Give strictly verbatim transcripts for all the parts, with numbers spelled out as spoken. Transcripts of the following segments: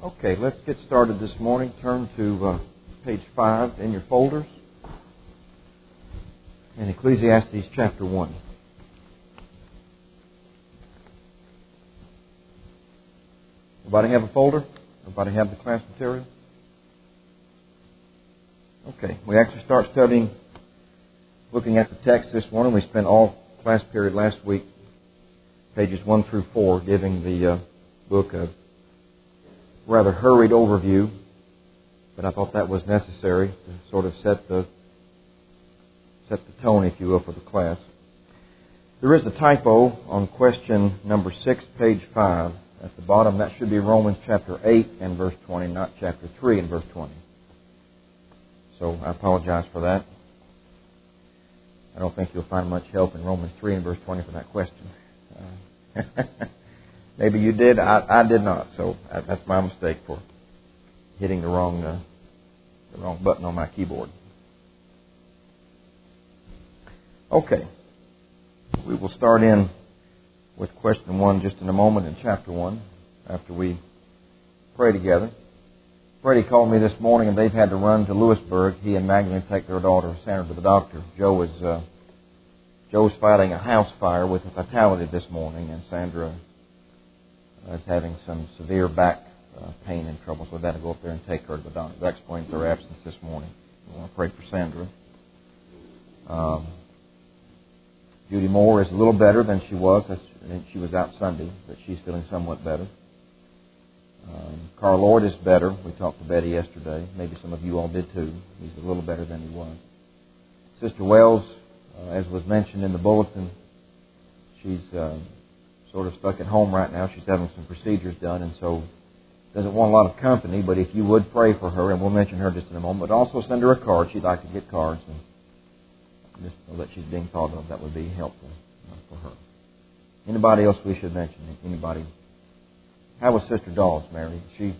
Okay, let's get started this morning. Turn to uh, page five in your folders. In Ecclesiastes chapter one. Everybody have a folder? Everybody have the class material? Okay, we actually start studying, looking at the text this morning. We spent all class period last week, pages one through four, giving the uh, book a rather hurried overview, but I thought that was necessary to sort of set the set the tone, if you will, for the class. There is a typo on question number six, page five. At the bottom, that should be Romans chapter eight and verse twenty, not chapter three and verse twenty. So I apologize for that. I don't think you'll find much help in Romans three and verse twenty for that question. Uh, maybe you did. I, I did not. So that's my mistake for hitting the wrong uh, the wrong button on my keyboard. Okay. We will start in with question one just in a moment in chapter one after we pray together. Freddie called me this morning and they've had to run to Lewisburg. He and Magdalene take their daughter Sandra to the doctor. Joe is uh, Joe's fighting a house fire with a fatality this morning, and Sandra is having some severe back uh, pain and trouble, so we've got to go up there and take her to the doctor. That explains their absence this morning. We want to pray for Sandra. Um, Judy Moore is a little better than she was. She was out Sunday, but she's feeling somewhat better. Um, Carl Lloyd is better. We talked to Betty yesterday. Maybe some of you all did too. He's a little better than he was. Sister Wells, uh, as was mentioned in the bulletin, she's uh, sort of stuck at home right now. She's having some procedures done, and so doesn't want a lot of company. But if you would pray for her, and we'll mention her just in a moment, but also send her a card. She'd like to get cards, and just know that she's being thought of. That would be helpful uh, for her. Anybody else we should mention? Anybody? How was Sister Dawes, Mary? She?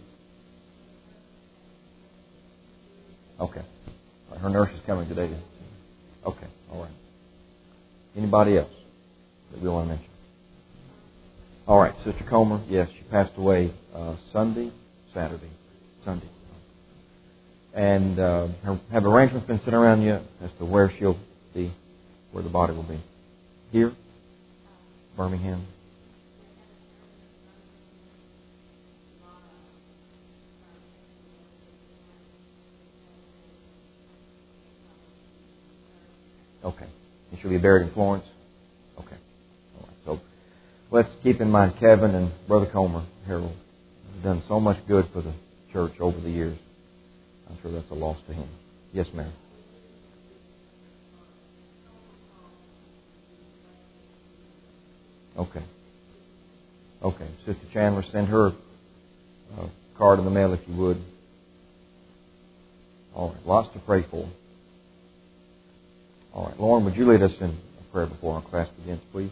Okay. Her nurse is coming today. Okay. All right. Anybody else that we want to mention? All right. Sister Comer, yes, she passed away uh, Sunday, Saturday, Sunday. And uh, her, have arrangements been set around yet as to where she'll be, where the body will be? Here? Birmingham? Okay. And she'll be buried in Florence? Okay. All right. So let's keep in mind Kevin and Brother Comer, Harold, have done so much good for the church over the years. I'm sure that's a loss to him. Yes, ma'am. Okay. Okay. Sister Chandler, send her a card in the mail if you would. All right. Lots to pray for. All right. Lauren, would you lead us in a prayer before our class begins, please?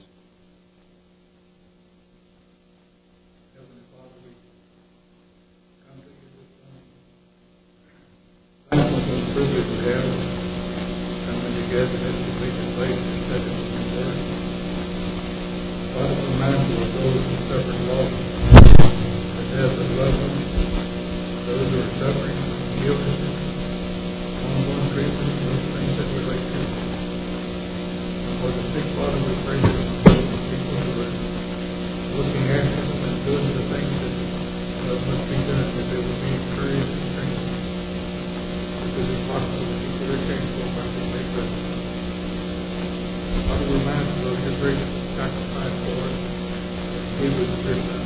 Heavenly Father, we come to you this morning. Thankful for the privilege we have coming together in this meeting place and studying your word. Father, we're mindful of those who suffer loss, the death of loved ones, those who are suffering from illnesses, ongoing treatment, and those things that relate to. For the sick, Father, we pray that those people who are looking after them and doing the things that uh, must be done, that they will be encouraged and strengthened. Because it's possible that people are capable of what they pray. Father, we're mindful of your great sacrifice for us that you gave us your Son.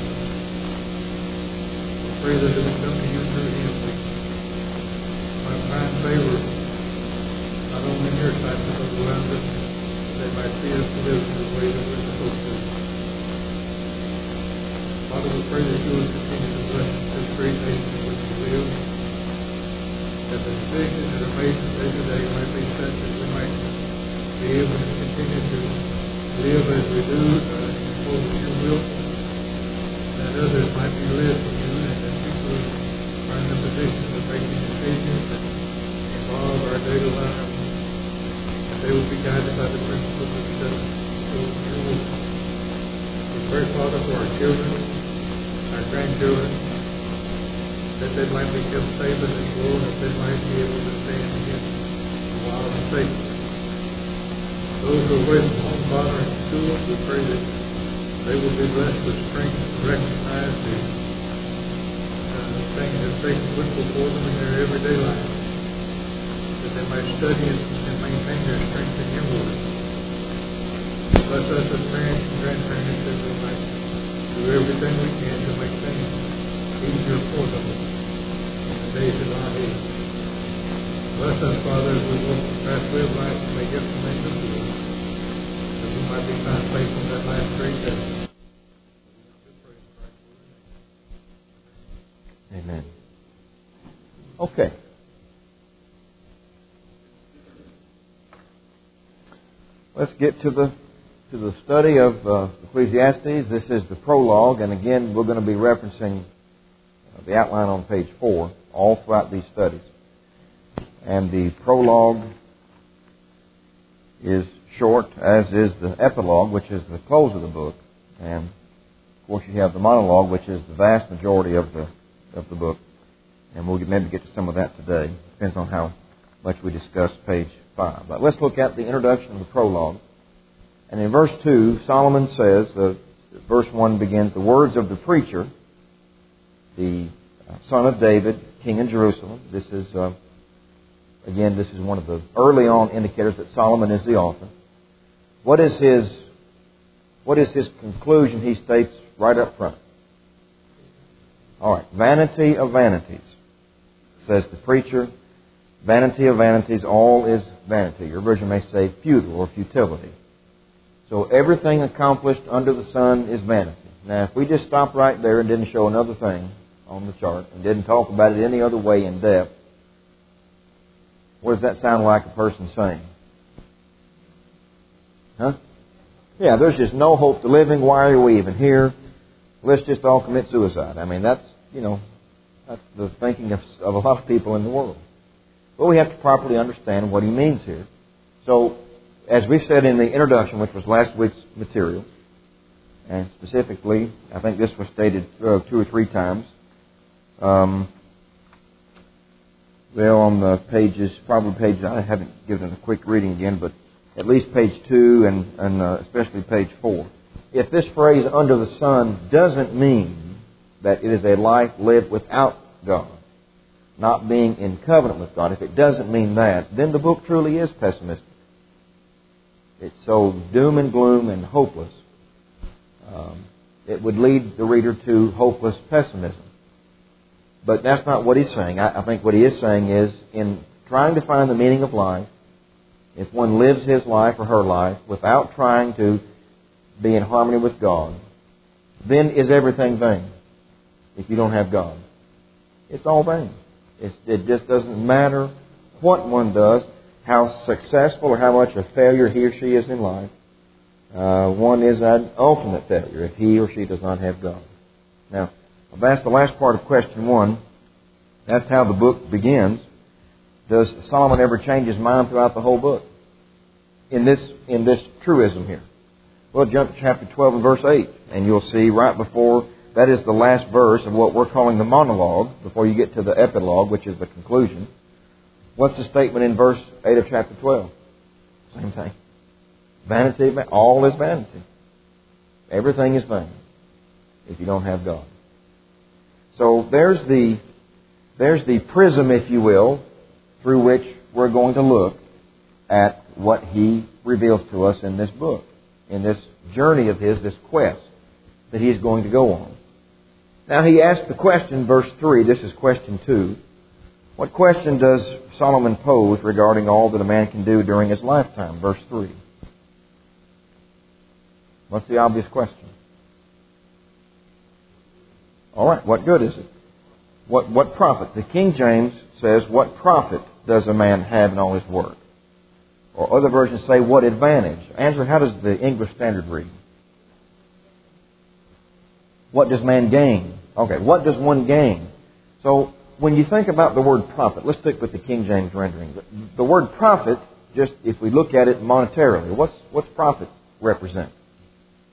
We pray that it will come to you through him. We might find favor, not only in your sight, but around us. They might see us live the way that we're supposed to. Father, we pray that you will continue to bless this great nation in which we live, that the decisions that are made today today might be such that we might be able to continue to live as we do uh, in accordance with your will, that others might be led from you, and that people are in the position of making decisions that involve our daily lives. They will be guided by the principles of justice. We pray, Father, for our children, our grandchildren, that they might be kept safe in this world, that they might be able to stand against the wiles of Satan. Those who are away from home, father, and schools, we pray that they will be blessed with strength to recognize the uh, things that Satan puts before them in their everyday life, that they might study and, and maintain their strength in your word. Bless us as parents and grandparents that we might do everything we can to make things easier for them in the days of our age. Bless us, Father, as we walk the pathway of life and may get from into the world, that we might be found faithful in that last great day. Amen. Okay. Let's get to the to the study of uh, Ecclesiastes. This is the prologue, and again, we're going to be referencing uh, the outline on page four all throughout these studies. And the prologue is short, as is the epilogue, which is the close of the book. And, of course, you have the monologue, which is the vast majority of the of the book. And we'll maybe get to some of that today. Depends on how much we discuss page five. But let's look at the introduction of the prologue. And in verse two, Solomon says, uh, verse one begins, the words of the preacher, the son of David, king in Jerusalem. This is, uh, again, this is one of the early on indicators that Solomon is the author. What is his, what is his conclusion? He states right up front. All right, vanity of vanities, says the preacher. Vanity of vanities, all is vanity. Your version may say futile or futility. So everything accomplished under the sun is vanity. Now, if we just stopped right there and didn't show another thing on the chart and didn't talk about it any other way in depth, what does that sound like a person saying? Huh? Yeah, there's just no hope to living. Why are we even here? Let's just all commit suicide. I mean, that's, you know, that's the thinking of, of a lot of people in the world. But we have to properly understand what he means here. So, as we said in the introduction, which was last week's material, and specifically, I think this was stated uh, two or three times, um, well, on the pages, probably pages, I haven't given a quick reading again, but at least page two and, and uh, especially page four. If this phrase, under the sun, doesn't mean that it is a life lived without God, not being in covenant with God, if it doesn't mean that, then the book truly is pessimistic. It's so doom and gloom and hopeless. Um, it would lead the reader to hopeless pessimism. But that's not what he's saying. I, I think what he is saying is, in trying to find the meaning of life, if one lives his life or her life without trying to be in harmony with God, then is everything vain if you don't have God? It's all vain. It's, it just doesn't matter what one does, how successful or how much a failure he or she is in life. Uh, one is an ultimate failure if he or she does not have God. Now, I've asked the last part of question one. That's how the book begins. Does Solomon ever change his mind throughout the whole book? In this, in this truism here. Well, jump to chapter twelve and verse eight, and you'll see right before, that is the last verse of what we're calling the monologue, before you get to the epilogue, which is the conclusion. What's the statement in verse eight of chapter twelve? Same thing. Vanity, all is vanity. Everything is vain if you don't have God. So there's the, there's the prism, if you will, through which we're going to look at what he reveals to us in this book, in this journey of his, this quest that he is going to go on. Now he asked the question, verse three, this is question two. What question does Solomon pose regarding all that a man can do during his lifetime? Verse three. What's the obvious question? All right, what good is it? What, what profit? The King James says, what profit does a man have in all his work? Or other versions say, what advantage? Answer, how does the English Standard read? What does man gain? Okay, what does one gain? So, when you think about the word profit, let's stick with the King James rendering. The word profit, just if we look at it monetarily, what's, what's profit represent?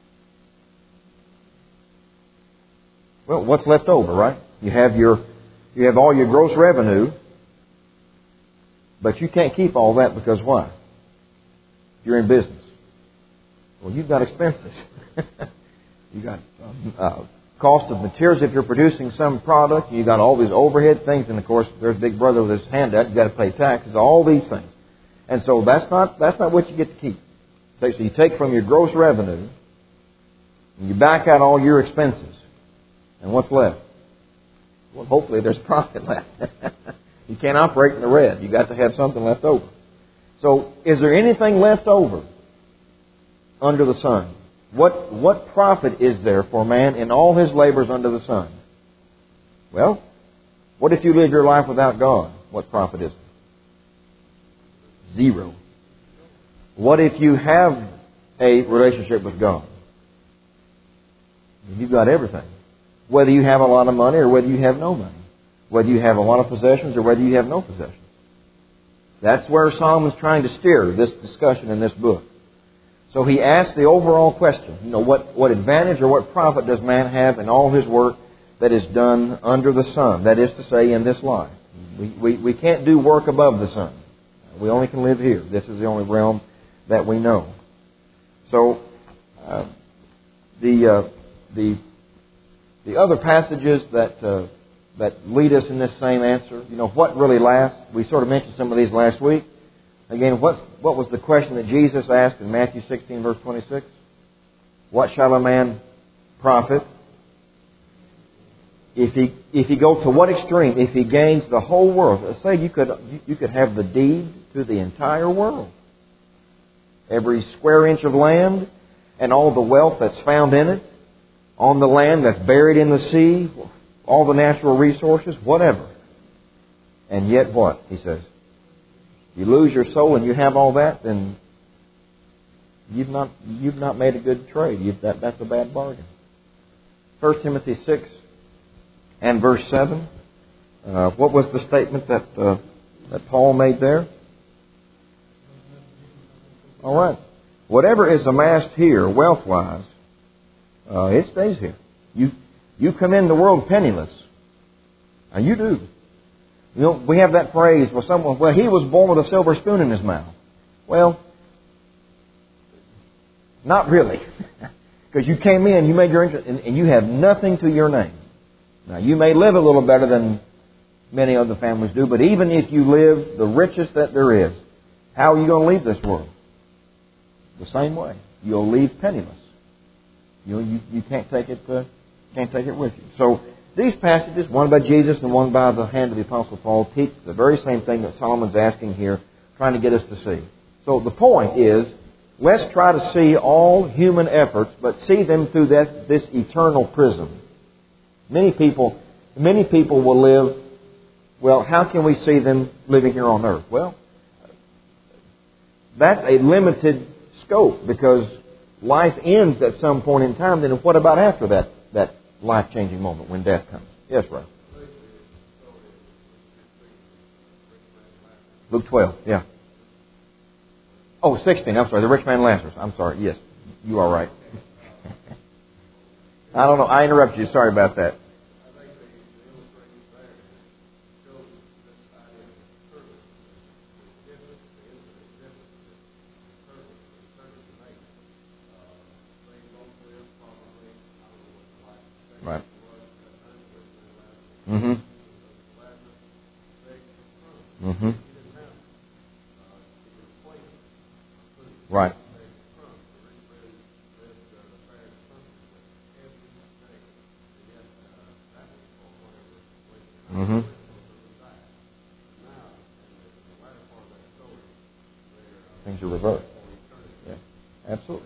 Well, what's left over, right? You have your You have all your gross revenue, but you can't keep all that because why? You're in business. Well, you've got expenses. You've got um, uh, cost of materials if you're producing some product. You've got all these overhead things. And, of course, there's Big Brother with his hand out. You've got to pay taxes, all these things. And so that's not that's not what you get to keep. So you take from your gross revenue and you back out all your expenses. And what's left? Well, hopefully there's profit left. You can't operate in the red. You've got to have something left over. So is there anything left over under the sun? What what profit is there for man in all his labors under the sun? Well, what if you live your life without God? What profit is there? Zero. What if you have a relationship with God? You've got everything. Whether you have a lot of money or whether you have no money. Whether you have a lot of possessions or whether you have no possessions. That's where Solomon's trying to steer this discussion in this book. So he asks the overall question, you know, what, what advantage or what profit does man have in all his work that is done under the sun? That is to say, in this life. We, we, we can't do work above the sun. We only can live here. This is the only realm that we know. So, uh, the, uh, the, the other passages that, uh, that lead us in this same answer, you know, what really lasts? We sort of mentioned some of these last week. Again, what's, what was the question that Jesus asked in Matthew sixteen, verse twenty-six? What shall a man profit if he if he go to what extreme? If he gains the whole world, let's say you could you could have the deed to the entire world, every square inch of land, and all the wealth that's found in it, on the land that's buried in the sea, all the natural resources, whatever. And yet, what he says. You lose your soul and you have all that, then you've not you've not made a good trade. You've, that, that's a bad bargain. First Timothy six and verse seven. Uh, what was the statement that uh, that Paul made there? All right. Whatever is amassed here, wealth-wise, uh, it stays here. You you come in the world penniless. Now you do. You know, we have that phrase, well, someone, well, he was born with a silver spoon in his mouth. Well, not really. Because you came in, you made your interest, and, and you have nothing to your name. Now, you may live a little better than many other families do, but even if you live the richest that there is, how are you going to leave this world? The same way. You'll leave penniless. You know, you, you can't take it, uh, can't take it with you. So, these passages, one by Jesus and one by the hand of the Apostle Paul, teach the very same thing that Solomon's asking here, trying to get us to see. So the point is, let's try to see all human efforts, but see them through that, this eternal prism. Many people, many people will live, well, how can we see them living here on earth? Well, that's a limited scope, because life ends at some point in time. Then what about after that, that life-changing moment when death comes? Yes, Ray. Luke twelve, yeah. Oh, sixteen, I'm sorry, the rich man Lazarus. I'm sorry, yes, you are right. I don't know, I interrupted you, sorry about that. Right. Mm-hmm. Mm-hmm. Right. Mm-hmm. Things are reversed. Yeah. Absolutely.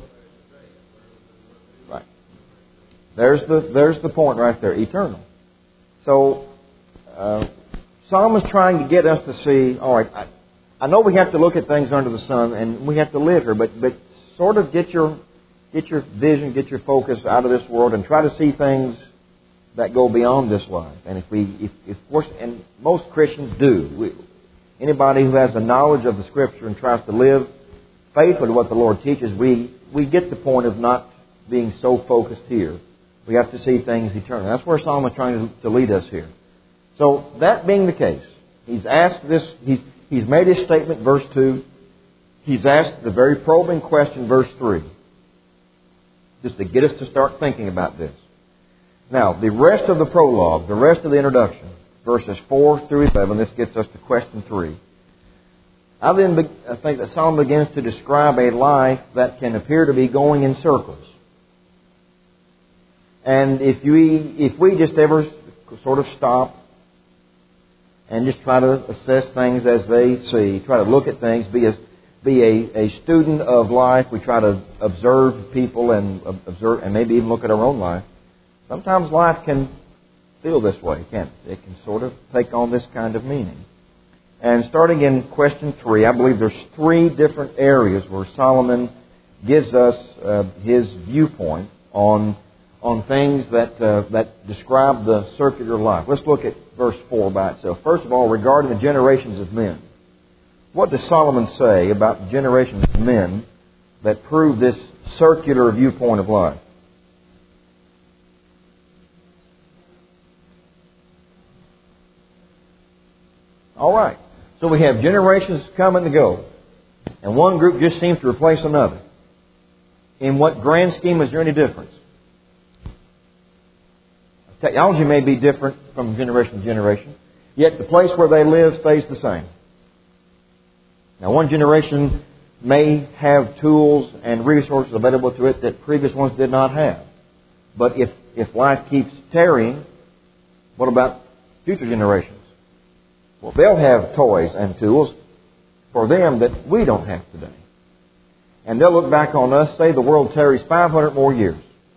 Right. There's the there's the point right there, eternal. So, uh, Solomon's trying to get us to see, all right, I, I know we have to look at things under the sun and we have to live here, but but sort of get your get your vision, get your focus out of this world and try to see things that go beyond this life. And if we, if, if we're, and most Christians do, we, anybody who has a knowledge of the Scripture and tries to live faithful to what the Lord teaches, we we get the point of not being so focused here. We have to see things eternal. That's where Solomon's trying to, to lead us here. So, that being the case, he's asked this, he's, he's made his statement, verse two. He's asked the very probing question, verse three. Just to get us to start thinking about this. Now, the rest of the prologue, the rest of the introduction, verses four through eleven, this gets us to question three. I then be, I think that Solomon begins to describe a life that can appear to be going in circles. And if we, if we just ever sort of stop and just try to assess things as they see, try to look at things, be a, be a, a student of life, we try to observe people and observe and maybe even look at our own life, sometimes life can feel this way, can't it? It can sort of take on this kind of meaning. And starting in question three, I believe there's three different areas where Solomon gives us uh, his viewpoint on on things that uh, that describe the circular life. Let's look at verse four by itself. First of all, regarding the generations of men. What does Solomon say about the generations of men that prove this circular viewpoint of life? All right. So we have generations come and go. And one group just seems to replace another. In what grand scheme is there any difference? Technology may be different from generation to generation, yet the place where they live stays the same. Now, one generation may have tools and resources available to it that previous ones did not have. But if, if life keeps tarrying, what about future generations? Well, they'll have toys and tools for them that we don't have today. And they'll look back on us, say the world tarries five hundred more years.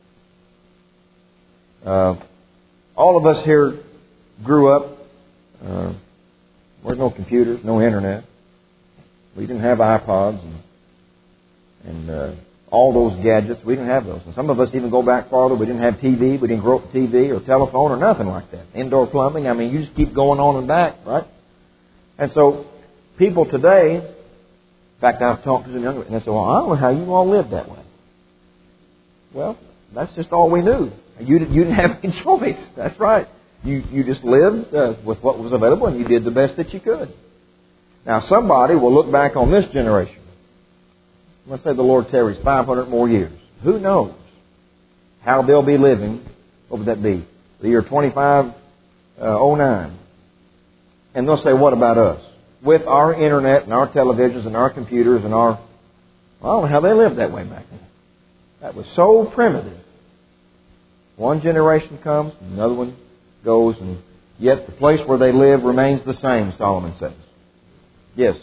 Uh, all of us here grew up, uh, there were no computers, no internet. We didn't have iPods and, and uh, all those gadgets. We didn't have those. And some of us even go back farther. We didn't have T V. We didn't grow up with T V or telephone or nothing like that. Indoor plumbing. I mean, you just keep going on and back, right? And so people today, in fact, I've talked to them younger, and they say, well, I don't know how you all lived that way. Well, that's just all we knew. You, you didn't have any choice. That's right. You, you just lived uh, with what was available, and you did the best that you could. Now, somebody will look back on this generation. Let's say the Lord tarries five hundred more years. Who knows how they'll be living? What would that be? The year twenty-five oh nine. And they'll say, what about us? With our internet and our televisions and our computers and our... Well, I don't know how they lived that way back then. That was so primitive. One generation comes, another one goes, and yet the place where they live remains the same, Solomon says. Yes?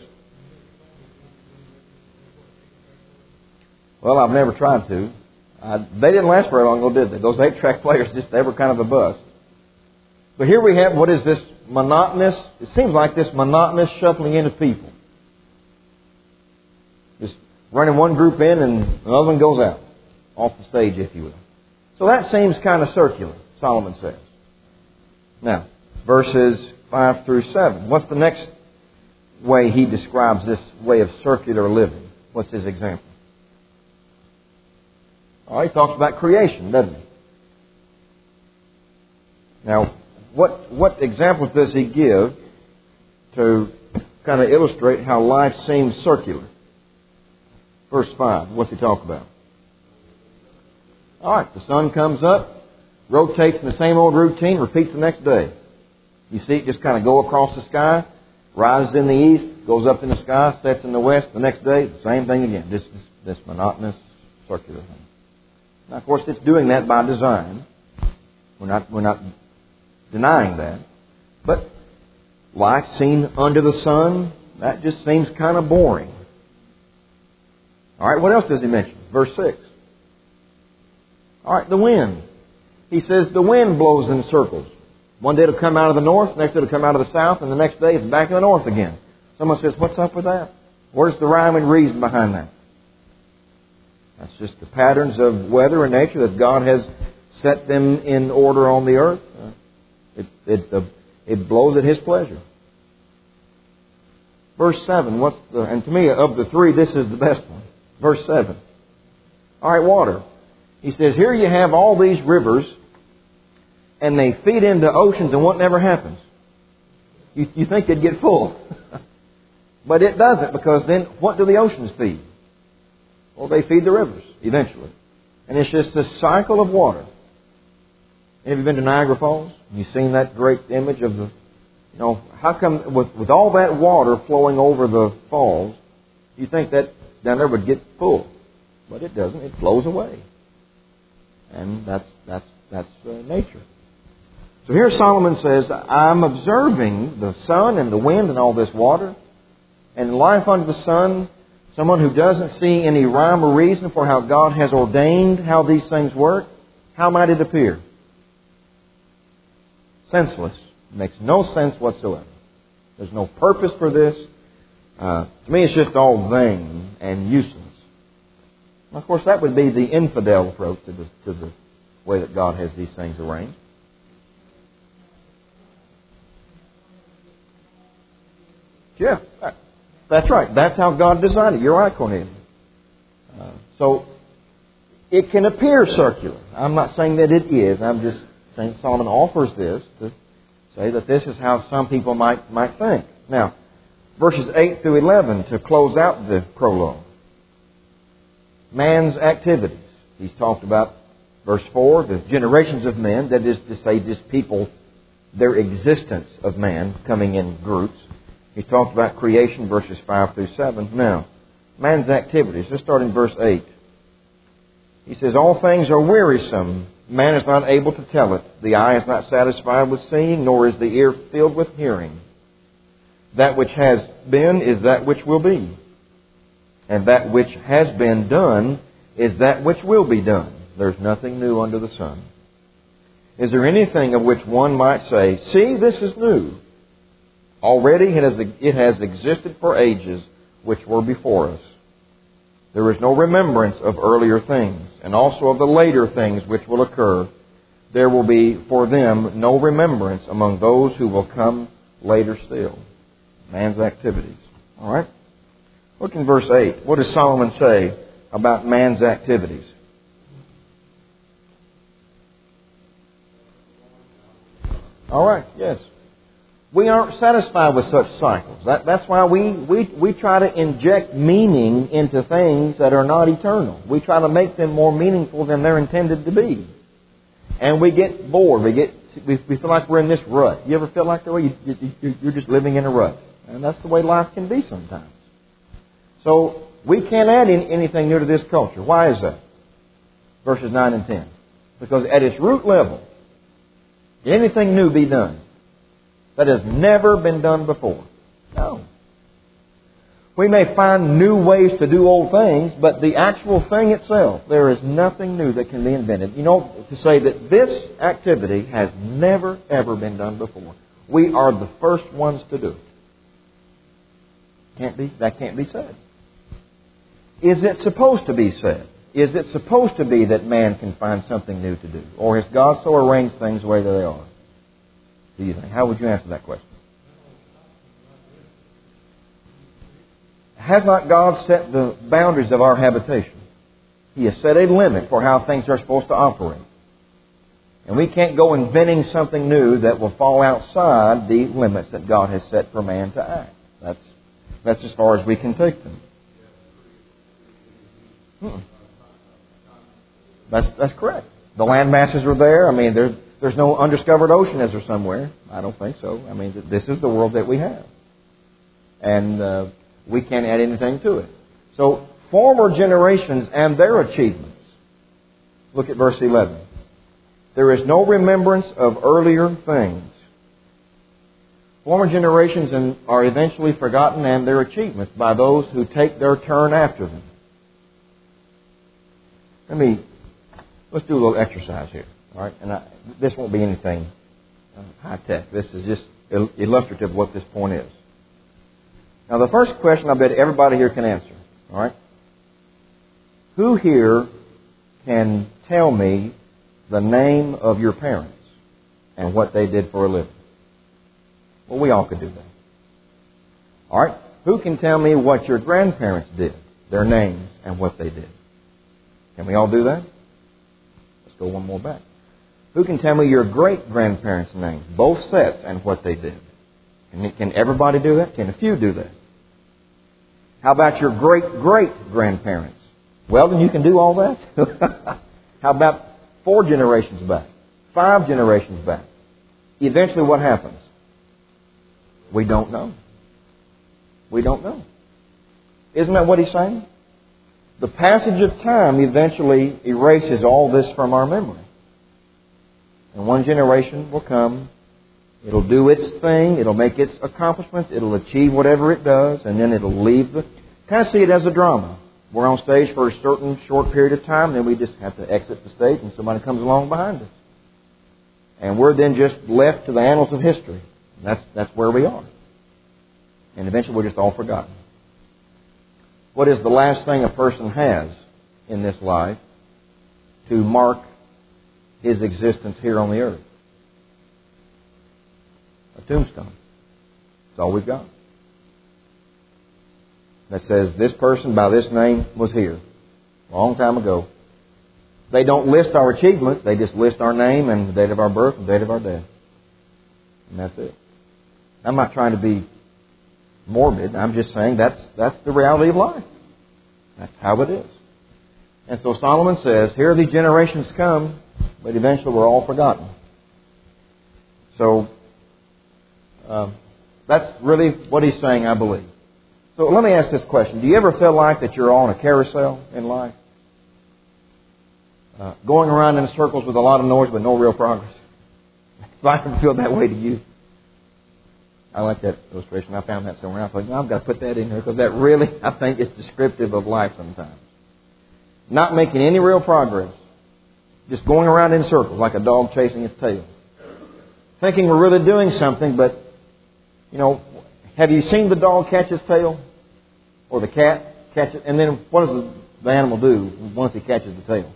Well, I've never tried to. Uh, they didn't last very long, though, did they? Those eight-track players, just they were kind of a bust. But here we have, what is this monotonous, it seems like this monotonous shuffling in of people. Just running one group in and another one goes out. Off the stage, if you will. So that seems kind of circular, Solomon says. Now, verses five through seven. What's the next way he describes this way of circular living? What's his example? Oh, he talks about creation, doesn't he? Now, what what examples does he give to kind of illustrate how life seems circular? Verse five, what's he talk about? All right, the sun comes up, rotates in the same old routine, repeats the next day. You see it just kind of go across the sky, rises in the east, goes up in the sky, sets in the west. The next day, the same thing again. This this monotonous circular thing. Now, of course, it's doing that by design. We're not we're not denying that. But life seen under the sun, that just seems kind of boring. All right, what else does he mention? Verse six. All right, the wind. He says the wind blows in circles. One day it'll come out of the north, next day it'll come out of the south, and the next day it's back in the north again. Someone says, what's up with that? Where's the rhyme and reason behind that? That's just the patterns of weather and nature that God has set them in order on the earth. Uh, it, it, uh, it blows at His pleasure. Verse seven, what's the, and to me, of the three, this is the best one. Verse seven. All right, water. He says, here you have all these rivers, and they feed into oceans, and what never happens? You, you think it'd get full. But it doesn't, because then what do the oceans feed? Well, they feed the rivers eventually. And it's just this cycle of water. Have you been to Niagara Falls? You've seen that great image of the, you know, how come with, with all that water flowing over the falls, you think that down there would get full? But it doesn't. It flows away. And that's that's that's uh, nature. So here Solomon says, I'm observing the sun and the wind and all this water, and life under the sun, someone who doesn't see any rhyme or reason for how God has ordained how these things work. How might it appear? Senseless. It makes no sense whatsoever. There's no purpose for this. Uh, to me, it's just all vain and useless. And of course, that would be the infidel approach to the, to the way that God has these things arranged. Yeah, that's right. That's how God designed it. You're right, Cornelius. Uh, so, it can appear circular. I'm not saying that it is. I'm just saying Solomon offers this to say that this is how some people might, might think. Now, verses eight through eleven to close out the prologue. Man's activities. He's talked about, verse four, the generations of men. That is to say, this people, their existence of man coming in groups. He talked about creation, verses five through seven. Now, man's activities. Let's start in verse eight. He says, all things are wearisome. Man is not able to tell it. The eye is not satisfied with seeing, nor is the ear filled with hearing. That which has been is that which will be. And that which has been done is that which will be done. There's nothing new under the sun. Is there anything of which one might say, see, this is new? Already it has, it has existed for ages which were before us. There is no remembrance of earlier things, and also of the later things which will occur. There will be for them no remembrance among those who will come later still. Man's activities. All right? Look in verse eight. What does Solomon say about man's activities? All right, yes. We aren't satisfied with such cycles. That, that's why we, we, we try to inject meaning into things that are not eternal. We try to make them more meaningful than they're intended to be. And we get bored. We get we, we feel like we're in this rut. You ever feel like that way? You, you, you're just living in a rut. And that's the way life can be sometimes. So we can't add in anything new to this culture. Why is that? Verses nine and ten. Because at its root level, can anything new be done that has never been done before? No. We may find new ways to do old things, but the actual thing itself, there is nothing new that can be invented. You know, to say that this activity has never, ever been done before. We are the first ones to do it. Can't be, that can't be said. Is it supposed to be said? Is it supposed to be that man can find something new to do? Or has God so arranged things the way that they are? Do you think? How would you answer that question? Has not God set the boundaries of our habitation? He has set a limit for how things are supposed to operate. And we can't go inventing something new that will fall outside the limits that God has set for man to act. That's, that's as far as we can take them. Hmm. That's, that's correct. The land masses are there. I mean, there's, there's no undiscovered ocean, is there somewhere? I don't think so. I mean, this is the world that we have. And uh, we can't add anything to it. So, former generations and their achievements. Look at verse eleven. There is no remembrance of earlier things. Former generations are eventually forgotten and their achievements by those who take their turn after them. Let me, let's do a little exercise here. All right? And I, this won't be anything uh, high-tech. This is just illustrative of what this point is. Now, the first question I bet everybody here can answer. All right? Who here can tell me the name of your parents and what they did for a living? Well, we all could do that. All right? Who can tell me what your grandparents did, their names, and what they did? Can we all do that? Let's go one more back. Who can tell me your great-grandparents' names, both sets, and what they did? Can, can everybody do that? Can a few do that? How about your great-great-grandparents? Well, then you can do all that. How about four generations back? Five generations back? Eventually what happens? We don't know. We don't know. Isn't that what he's saying? The passage of time eventually erases all this from our memory. And one generation will come. It'll do its thing. It'll make its accomplishments. It'll achieve whatever it does. And then it'll leave the... Kind of see it as a drama. We're on stage for a certain short period of time. Then we just have to exit the stage and somebody comes along behind us. And we're then just left to the annals of history. And that's, that's where we are. And eventually we're just all forgotten. What is the last thing a person has in this life to mark his existence here on the earth? A tombstone. That's all we've got. That says this person by this name was here a long time ago. They don't list our achievements. They just list our name and the date of our birth and the date of our death. And that's it. I'm not trying to be morbid. I'm just saying that's that's the reality of life. That's how it is. And so Solomon says, here these generations come, but eventually we're all forgotten. So um, that's really what he's saying, I believe. So let me ask this question. Do you ever feel like that you're on a carousel in life? Uh, going around in circles with a lot of noise but no real progress? If I ever feel that way to you. I like that illustration. I found that somewhere. I thought, no, I've got to put that in here because that really, I think, is descriptive of life sometimes. Not making any real progress. Just going around in circles like a dog chasing its tail. Thinking we're really doing something, but, you know, have you seen the dog catch its tail? Or the cat catch it? And then what does the, the animal do once he catches the tail?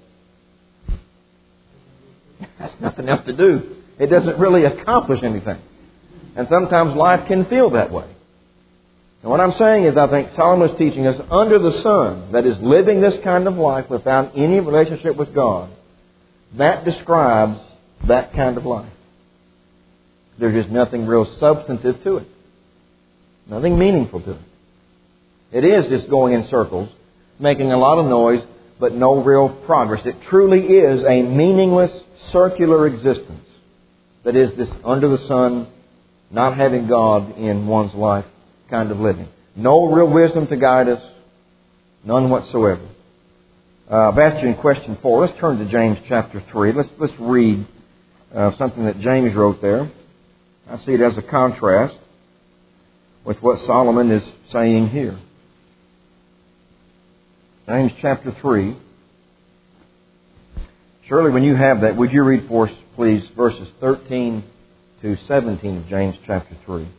Has nothing else to do. It doesn't really accomplish anything. And sometimes life can feel that way. And what I'm saying is I think Solomon is teaching us under the sun, that is living this kind of life without any relationship with God, that describes that kind of life. There's just nothing real substantive to it. Nothing meaningful to it. It is just going in circles, making a lot of noise, but no real progress. It truly is a meaningless circular existence. That is this under the sun, not having God in one's life kind of living. No real wisdom to guide us. None whatsoever. Uh, I've asked you in question four. Let's turn to James chapter three. Let's, let's read uh, something that James wrote there. I see it as a contrast with what Solomon is saying here. James chapter three. Shirley, when you have that, would you read for us, please, verses thirteen to seventeen of James chapter three.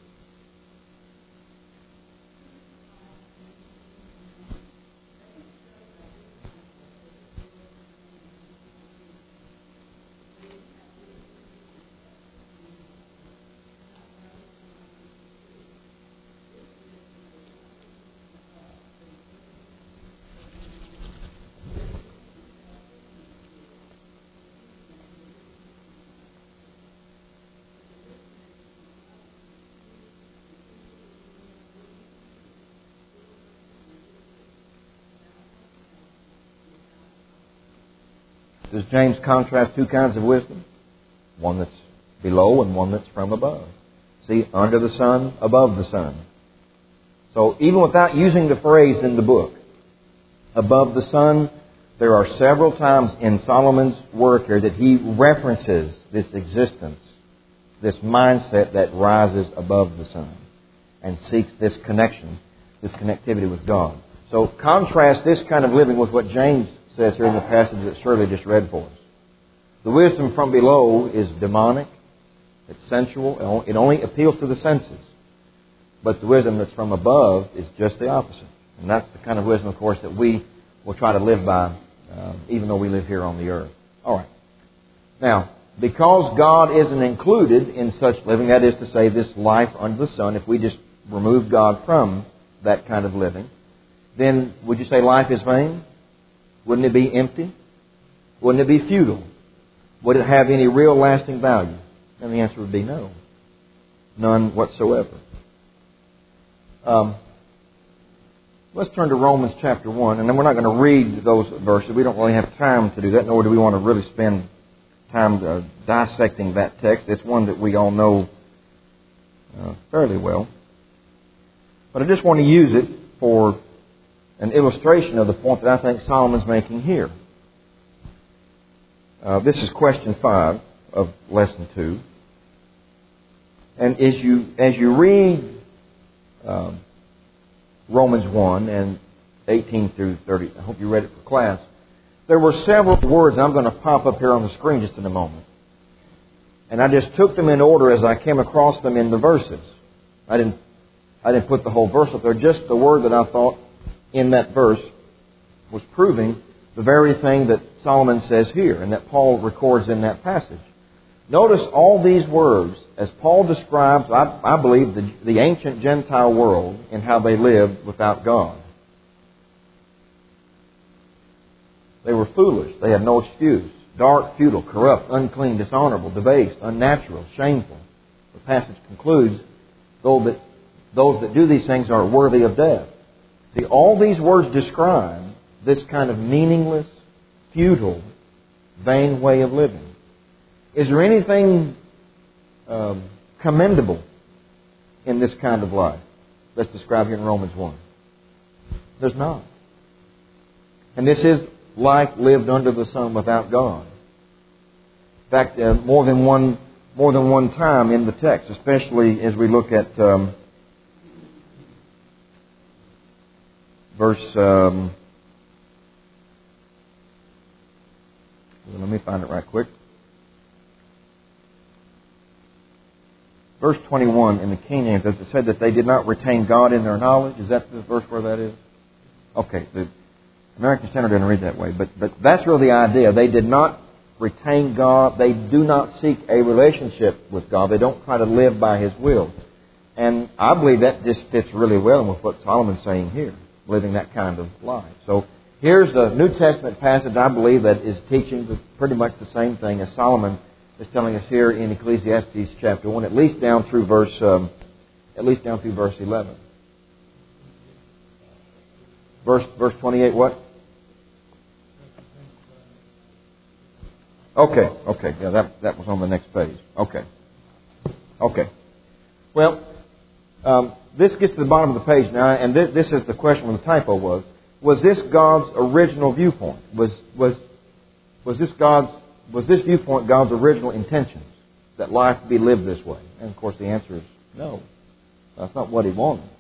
Does James contrast two kinds of wisdom? One that's below and one that's from above. See, under the sun, above the sun. So even without using the phrase in the book, above the sun, there are several times in Solomon's work here that he references this existence, this mindset that rises above the sun and seeks this connection, this connectivity with God. So contrast this kind of living with what James says here in the passage that Shirley just read for us. The wisdom from below is demonic, it's sensual, it only appeals to the senses. But the wisdom that's from above is just the opposite. And that's the kind of wisdom, of course, that we will try to live by, uh, even though we live here on the earth. All right. Now, because God isn't included in such living, that is to say, this life under the sun, if we just remove God from that kind of living, then would you say life is vain? Wouldn't it be empty? Wouldn't it be futile? Would it have any real lasting value? And the answer would be no. None whatsoever. Um, let's turn to Romans chapter one, and then we're not going to read those verses. We don't really have time to do that, nor do we want to really spend time uh, dissecting that text. It's one that we all know uh, fairly well. But I just want to use it for an illustration of the point that I think Solomon's making here. Uh, this is question five of lesson two. And as you as you read uh, Romans one and eighteen through thirty, I hope you read it for class, there were several words I'm going to pop up here on the screen just in a moment. And I just took them in order as I came across them in the verses. I didn't I didn't put the whole verse up there, just the word that I thought in that verse was proving the very thing that Solomon says here and that Paul records in that passage. Notice all these words as Paul describes, I, I believe, the, the ancient Gentile world and how they lived without God. They were foolish. They had no excuse. Dark, futile, corrupt, unclean, dishonorable, debased, unnatural, shameful. The passage concludes, though that those that do these things are worthy of death. See, all these words describe this kind of meaningless, futile, vain way of living. Is there anything um, commendable in this kind of life that's described here in Romans one? There's not. And this is life lived under the sun without God. In fact, uh, more than one more than one time in the text, especially as we look at um, verse. Um, let me find it right quick. Verse twenty-one in the King James, does it say that they did not retain God in their knowledge? Is that the verse where that is? Okay, the American Standard didn't read that way, but but that's really the idea. They did not retain God. They do not seek a relationship with God. They don't try to live by His will. And I believe that just fits really well with what Solomon's saying here, living that kind of life. So here's a New Testament passage, I believe, that is teaching pretty much the same thing as Solomon is telling us here in Ecclesiastes chapter one, at least down through verse, um, at least down through verse eleven. Verse verse twenty-eight. What? Okay, okay, yeah, that that was on the next page. Okay, okay. Well, um, this gets to the bottom of the page now, and this, this is the question where the typo was: was this God's original viewpoint? Was was was this God's Was this viewpoint God's original intentions, that life be lived this way? And of course the answer is no. That's not what He wanted.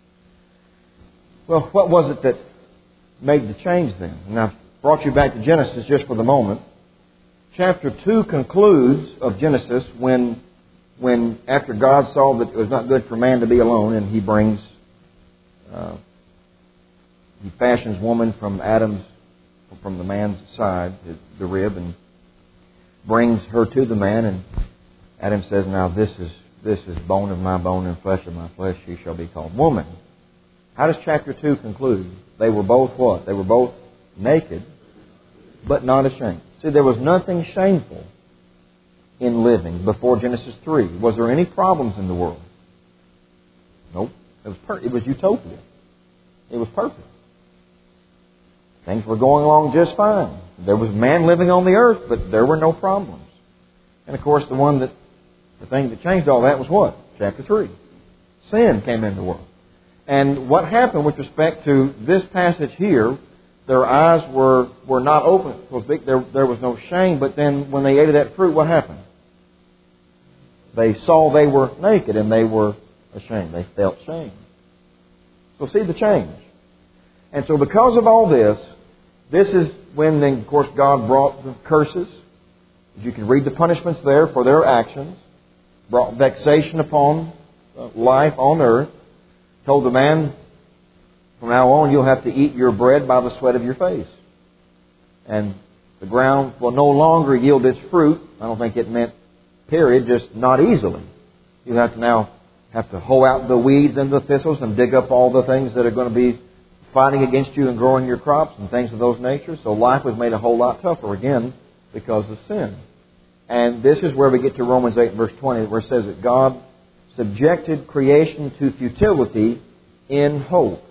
Well, what was it that made the change then? And I've brought you back to Genesis just for the moment. Chapter two concludes of Genesis when, when after God saw that it was not good for man to be alone, and He brings, uh, He fashions woman from Adam's, from the man's side, the rib, and brings her to the man, and Adam says, now this is this is bone of my bone and flesh of my flesh, she shall be called woman. How does chapter two conclude? They were both what? They were both naked, but not ashamed. See, there was nothing shameful in living before Genesis three. Was there any problems in the world? Nope. It was per- it was utopia. It was perfect. Things were going along just fine. There was man living on the earth, but there were no problems. And of course, the one that, the thing that changed all that was what? Chapter three. Sin came into the world. And what happened with respect to this passage here, their eyes were, were not open. There, there was no shame, but then when they ate of that fruit, what happened? They saw they were naked and they were ashamed. They felt shame. So see the change. And so because of all this, this is when then, of course, God brought the curses. You can read the punishments there for their actions. Brought vexation upon life on earth. Told the man, from now on you'll have to eat your bread by the sweat of your face. And the ground will no longer yield its fruit. I don't think it meant period, just not easily. You have to now have to hoe out the weeds and the thistles and dig up all the things that are going to be fighting against you and growing your crops and things of those natures. So life was made a whole lot tougher again because of sin. And this is where we get to Romans eight verse twenty, where it says that God subjected creation to futility in hope.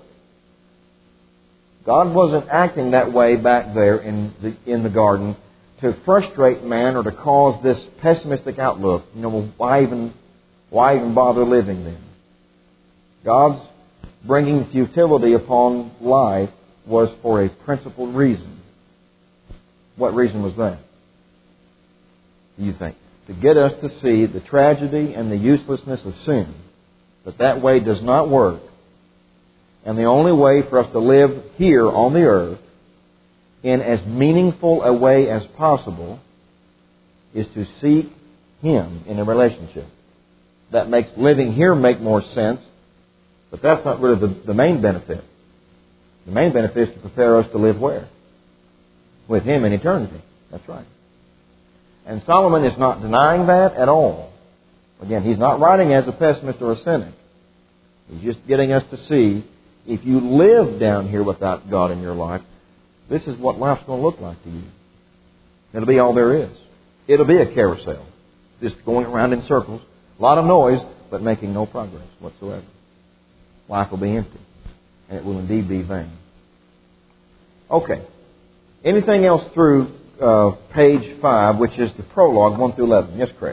God wasn't acting that way back there in the, in the garden to frustrate man or to cause this pessimistic outlook. You know, well, why even, why even bother living then? God's bringing futility upon life was for a principal reason. What reason was that, do you think? To get us to see the tragedy and the uselessness of sin. That that way does not work. And the only way for us to live here on the earth in as meaningful a way as possible is to seek Him in a relationship. That makes living here make more sense, but that's not really the, the main benefit. The main benefit is to prepare us to live where? With Him in eternity. That's right. And Solomon is not denying that at all. Again, he's not writing as a pessimist or a cynic. He's just getting us to see, if you live down here without God in your life, this is what life's going to look like to you. It'll be all there is. It'll be a carousel, just going around in circles. A lot of noise, but making no progress whatsoever. Life will be empty, and it will indeed be vain. Okay. Anything else through uh, page five, which is the prologue, one through eleven? Yes, Craig.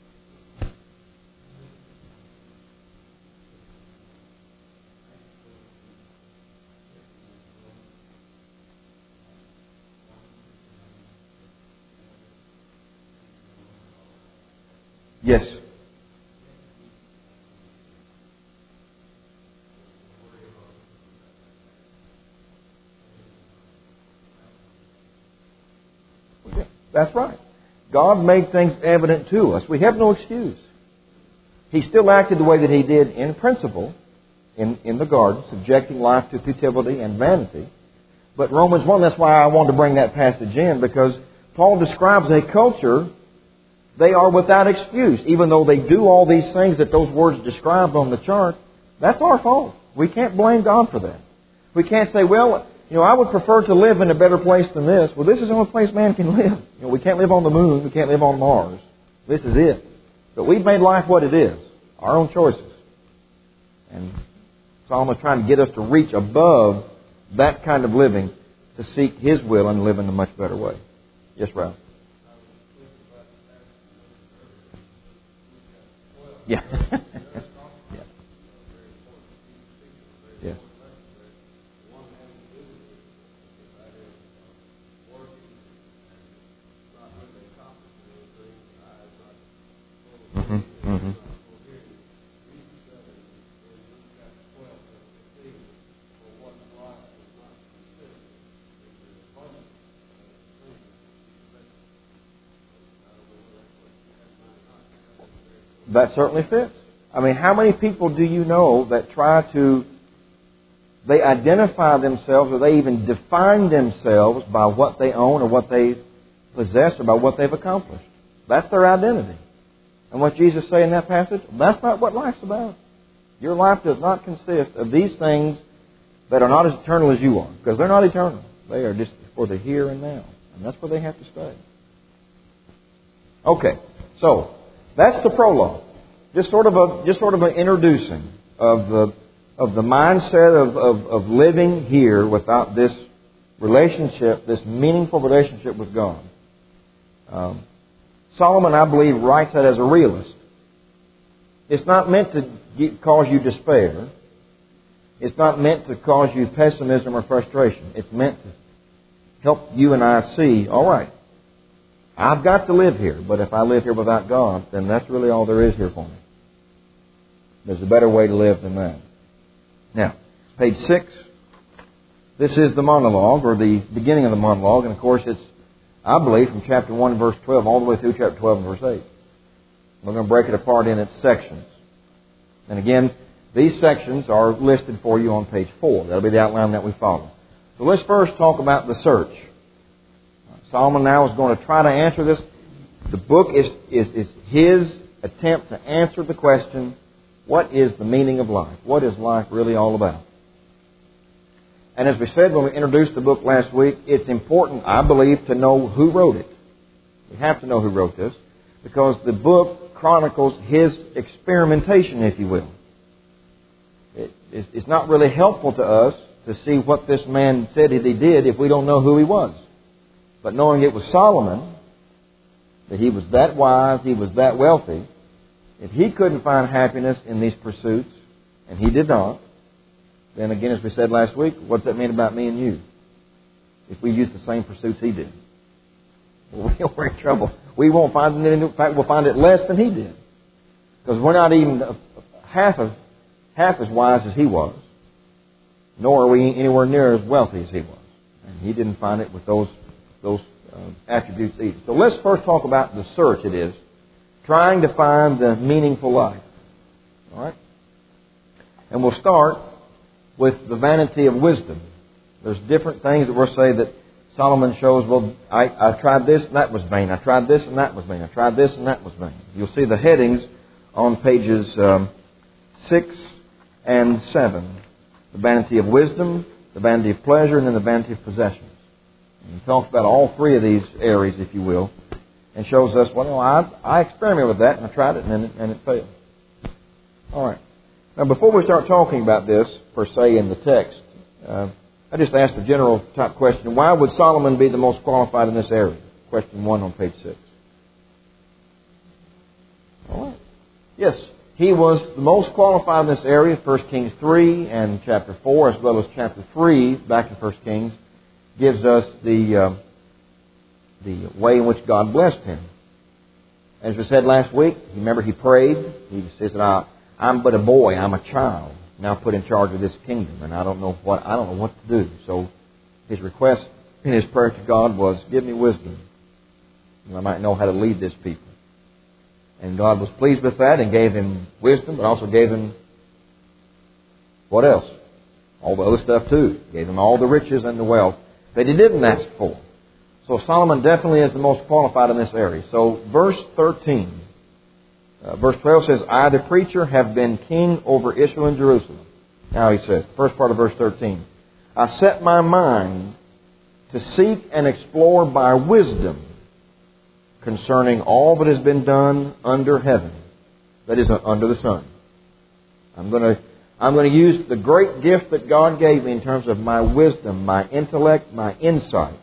Yes. That's right. God made things evident to us. We have no excuse. He still acted the way that He did in principle in, in the garden, subjecting life to futility and vanity. But Romans one, that's why I wanted to bring that passage in, because Paul describes a culture, they are without excuse. Even though they do all these things that those words described on the chart, that's our fault. We can't blame God for that. We can't say, well, you know, I would prefer to live in a better place than this. Well, this is the only place man can live. You know, we can't live on the moon. We can't live on Mars. This is it. But we've made life what it is. Our own choices. And Solomon is trying to get us to reach above that kind of living to seek His will and live in a much better way. Yes, Ralph? Yeah. yeah. Yes. Mm-hmm. Mm-hmm. That certainly fits. I mean, how many people do you know that try to, they identify themselves or they even define themselves by what they own or what they possess or by what they've accomplished? That's their identity. And what Jesus said in that passage, that's not what life's about. Your life does not consist of these things that are not as eternal as you are, because they're not eternal. They are just for the here and now. And that's where they have to stay. Okay, so that's the prologue. Just sort of a just sort of an introducing of the of the mindset of, of, of living here without this relationship, this meaningful relationship with God. Um, Solomon, I believe, writes that as a realist. It's not meant to get, cause you despair. It's not meant to cause you pessimism or frustration. It's meant to help you and I see, all right, I've got to live here, but if I live here without God, then that's really all there is here for me. There's a better way to live than that. Now, page six. This is the monologue, or the beginning of the monologue, and of course it's, I believe, from chapter one, verse twelve, all the way through chapter twelve and verse eight. We're going to break it apart in its sections. And again, these sections are listed for you on page four. That'll be the outline that we follow. So let's first talk about the search. Solomon now is going to try to answer this. The book is, is, is his attempt to answer the question, what is the meaning of life? What is life really all about? And as we said when we introduced the book last week, it's important, I believe, to know who wrote it. We have to know who wrote this, because the book chronicles his experimentation, if you will. It, it's not really helpful to us to see what this man said that he did if we don't know who he was. But knowing it was Solomon, that he was that wise, he was that wealthy, if he couldn't find happiness in these pursuits, and he did not, then again, as we said last week, what does that mean about me and you? If we use the same pursuits he did, well, we're in trouble. We won't find it. In fact, we'll find it less than he did, because we're not even half of half as wise as he was, nor are we anywhere near as wealthy as he was, and he didn't find it with those those uh, attributes either. So let's first talk about the search. It is trying to find the meaningful life. All right, and we'll start with the vanity of wisdom. There's different things that we'll say that Solomon shows, well, I, I tried this and that was vain. I tried this and that was vain. I tried this and that was vain. You'll see the headings on pages um, six and seven. The vanity of wisdom, the vanity of pleasure, and then the vanity of possessions. And he talks about all three of these areas, if you will, and shows us, well, no, I, I experimented with that and I tried it and it, and it failed. All right. Now, before we start talking about this, per se, in the text, uh, I just asked the general type question, why would Solomon be the most qualified in this area? Question one on page six. All right. Yes, he was the most qualified in this area. First Kings three and chapter four, as well as chapter three, back in First Kings, gives us the, uh, the way in which God blessed him. As we said last week, remember he prayed. He says that I, I'm but a boy, I'm a child, now put in charge of this kingdom, and I don't know what I don't know what to do. So his request in his prayer to God was, give me wisdom, and I might know how to lead this people. And God was pleased with that and gave him wisdom, but also gave him what else? All the other stuff too. Gave him all the riches and the wealth that he didn't ask for. So Solomon definitely is the most qualified in this area. So verse thirteen. Uh, verse twelve says, I, the preacher, have been king over Israel and Jerusalem. Now he says, the first part of verse thirteen, I set my mind to seek and explore by wisdom concerning all that has been done under heaven, that is, under the sun. I'm going to I'm going to use the great gift that God gave me in terms of my wisdom, my intellect, my insight,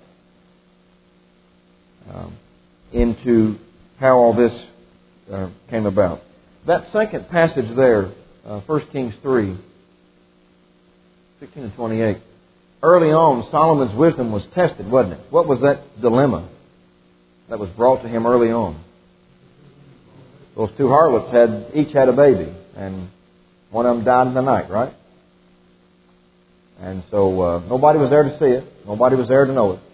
um, into how all this Uh, came about. That second passage there, uh, First Kings three, sixteen and twenty-eight. Early on, Solomon's wisdom was tested, wasn't it? What was that dilemma that was brought to him early on? Those two harlots had each had a baby, and one of them died in the night, right? And so uh, nobody was there to see it. Nobody was there to know it.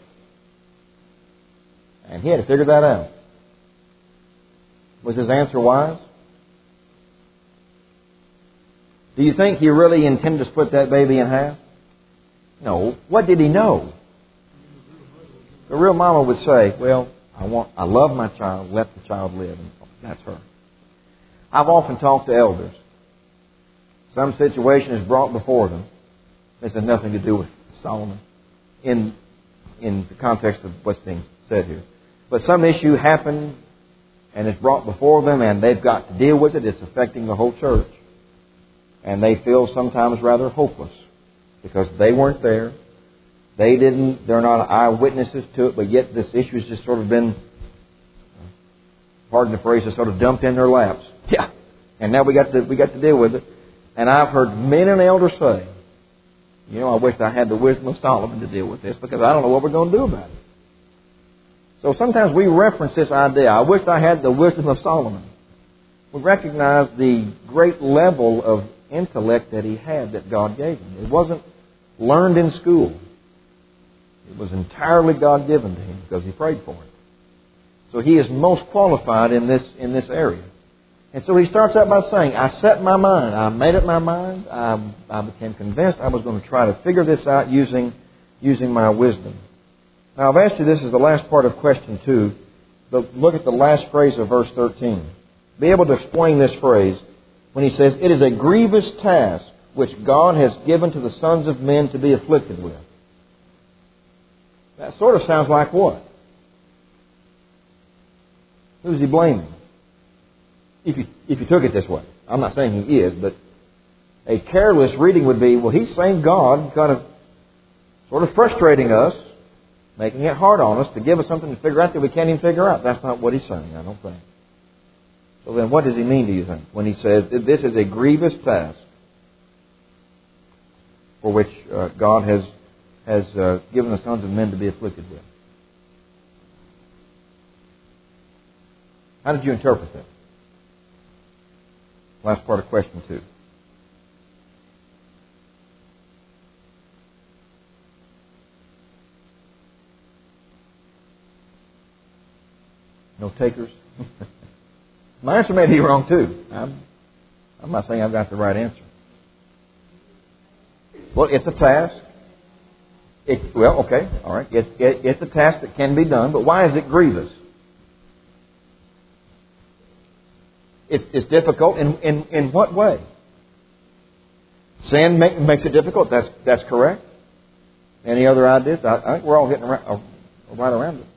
And he had to figure that out. Was his answer wise? Do you think he really intended to split that baby in half? No. What did he know? The real mama would say, well, I want, I love my child, let the child live. And that's her. I've often talked to elders. Some situation is brought before them. This has nothing to do with Solomon in, in the context of what's being said here. But some issue happened and it's brought before them, and they've got to deal with it. It's affecting the whole church. And they feel sometimes rather hopeless because they weren't there. They didn't, they're not eyewitnesses to it, but yet this issue has just sort of been, pardon the phrase, just sort of dumped in their laps. Yeah. And now we got to, we got to deal with it. And I've heard many an elder say, you know, I wish I had the wisdom of Solomon to deal with this because I don't know what we're going to do about it. So sometimes we reference this idea. I wish I had the wisdom of Solomon. We recognize the great level of intellect that he had that God gave him. It wasn't learned in school. It was entirely God-given to him because he prayed for it. So he is most qualified in this in this area. And so he starts out by saying, I set my mind. I made up my mind. I, I became convinced I was going to try to figure this out using, using my wisdom. Now, I've asked you this as the last part of question two, but look at the last phrase of verse thirteen. Be able to explain this phrase when he says, it is a grievous task which God has given to the sons of men to be afflicted with. That sort of sounds like what? Who's he blaming? If you, if you took it this way. I'm not saying he is, but a careless reading would be, well, he's saying God kind of sort of frustrating us, making it hard on us to give us something to figure out that we can't even figure out. That's not what he's saying, I don't think. So then what does he mean, do you think, when he says that this is a grievous task for which uh, God has, has uh, given the sons of men to be afflicted with? How did you interpret that? Last part of question two. No takers? My answer may be wrong too. I'm, I'm not saying I've got the right answer. Well, it's a task. It, well, okay, all right. It, it, it's a task that can be done, but why is it grievous? It's, it's difficult in, in, in what way? Sin make, makes it difficult. That's that's correct. Any other ideas? I, I think we're all getting around, uh, right around it.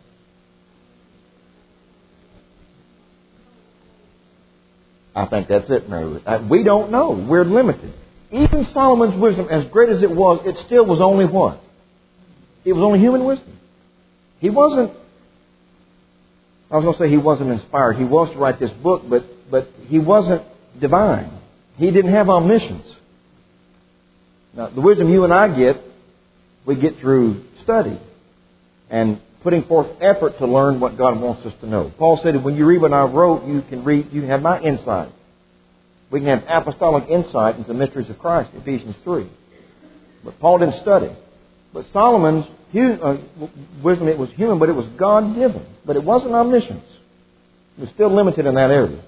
I think that's it, Mary Ruth. Uh, we don't know. We're limited. Even Solomon's wisdom, as great as it was, it still was only what? It was only human wisdom. He wasn't, I was going to say he wasn't inspired. He was to write this book, but, but he wasn't divine. He didn't have omniscience. Now, the wisdom you and I get, we get through study and putting forth effort to learn what God wants us to know. Paul said, when you read what I wrote, you can read, you can have my insight. We can have apostolic insight into the mysteries of Christ, Ephesians three. But Paul didn't study. But Solomon's uh, wisdom, it was human, but it was God-given. But it wasn't omniscience. It was still limited in that area.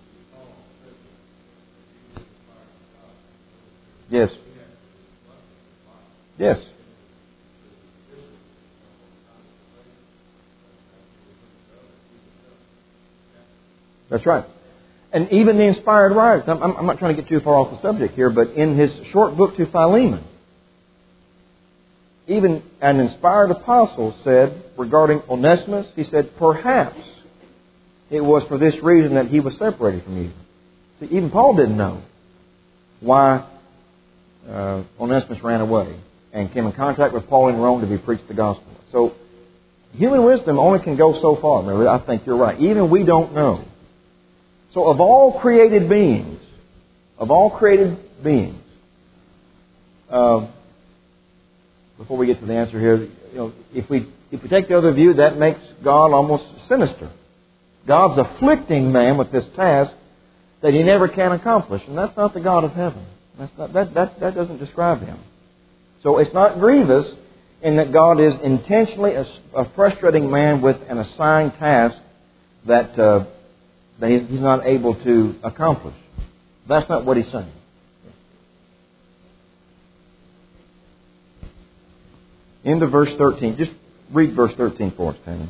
Yes. Yes. That's right. And even the inspired writers, I'm, I'm not trying to get too far off the subject here, but in his short book to Philemon, even an inspired apostle said regarding Onesimus, he said, perhaps it was for this reason that he was separated from you. See, even Paul didn't know why uh, Onesimus ran away and came in contact with Paul in Rome to be preached the gospel. So human wisdom only can go so far. Remember, I think you're right. Even we don't know. So of all created beings, of all created beings, uh, before we get to the answer here, you know, if we if we take the other view, that makes God almost sinister. God's afflicting man with this task that he never can accomplish, and that's not the God of heaven. That's not, that that that doesn't describe him. So it's not grievous in that God is intentionally a, a frustrating man with an assigned task that. Uh, that he's not able to accomplish. That's not what he's saying. Into verse thirteen. Just read verse thirteen for us, Tammy.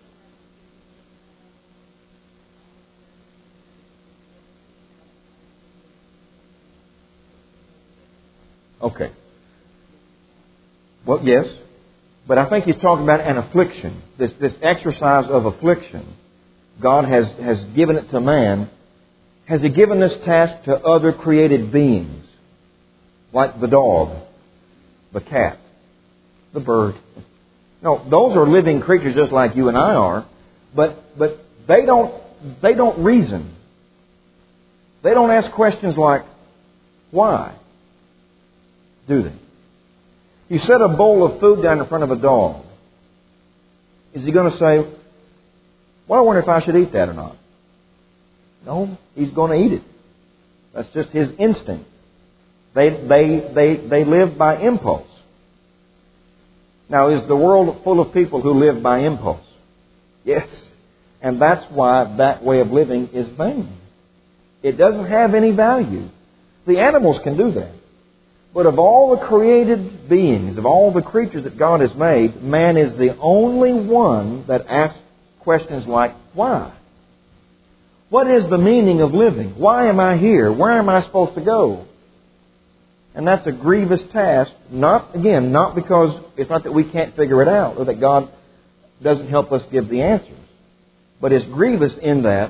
Okay. Well, yes. But I think he's talking about an affliction. This, this exercise of affliction. God has, has given it to man. Has He given this task to other created beings? Like the dog, the cat, the bird. No, those are living creatures just like you and I are. But but they don't they don't reason. They don't ask questions like, why? Do they? You set a bowl of food down in front of a dog. Is he going to say, well, I wonder if I should eat that or not? No, he's going to eat it. That's just his instinct. They, they, they, they live by impulse. Now, is the world full of people who live by impulse? Yes. And that's why that way of living is vain. It doesn't have any value. The animals can do that. But of all the created beings, of all the creatures that God has made, man is the only one that asks questions like, why? What is the meaning of living? Why am I here? Where am I supposed to go? And that's a grievous task. Not, again, not because it's not that we can't figure it out or that God doesn't help us give the answers. But it's grievous in that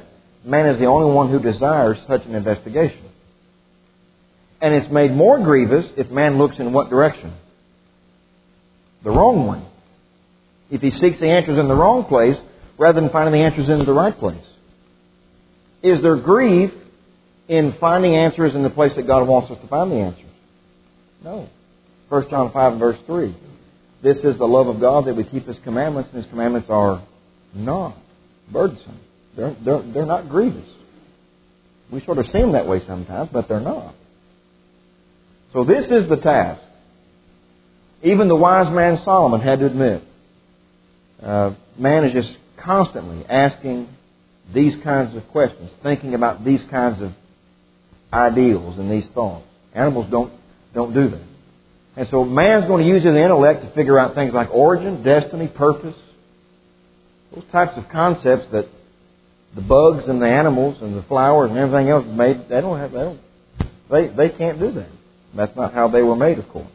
man is the only one who desires such an investigation. And it's made more grievous if man looks in what direction? The wrong one. If he seeks the answers in the wrong place rather than finding the answers in the right place. Is there grief in finding answers in the place that God wants us to find the answers? No. First John five and verse three. This is the love of God, that we keep His commandments, and His commandments are not burdensome. They're, they're, they're not grievous. We sort of see them that way sometimes, but they're not. So this is the task. Even the wise man Solomon had to admit, uh, man is just constantly asking these kinds of questions, thinking about these kinds of ideals and these thoughts. Animals don't don't do that. And so man's going to use his intellect to figure out things like origin, destiny, purpose. Those types of concepts that the bugs and the animals and the flowers and everything else made, they don't have, they don't, they, they can't do that. That's not how they were made, of course.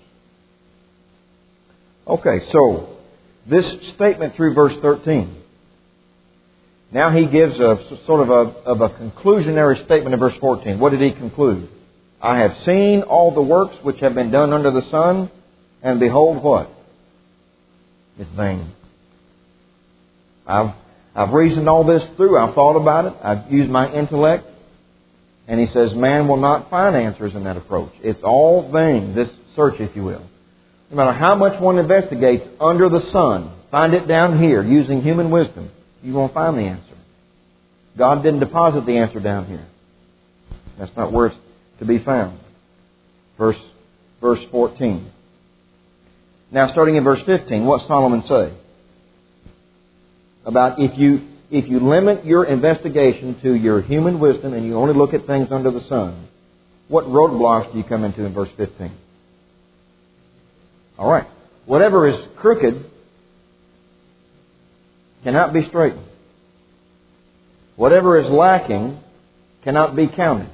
Okay, so this statement through verse thirteen. Now he gives a sort of a, of a conclusionary statement in verse fourteen. What did he conclude? I have seen all the works which have been done under the sun, and behold what? It's vain. I've, I've reasoned all this through. I've thought about it. I've used my intellect. And he says, man will not find answers in that approach. It's all vain, this search, if you will. No matter how much one investigates under the sun, find it down here using human wisdom, you won't find the answer. God didn't deposit the answer down here. That's not where it's to be found. Verse, verse fourteen. Now, starting in verse fifteen, what's Solomon say? About if you if you limit your investigation to your human wisdom and you only look at things under the sun, what roadblocks do you come into in verse fifteen? All right. Whatever is crooked cannot be straightened. Whatever is lacking cannot be counted.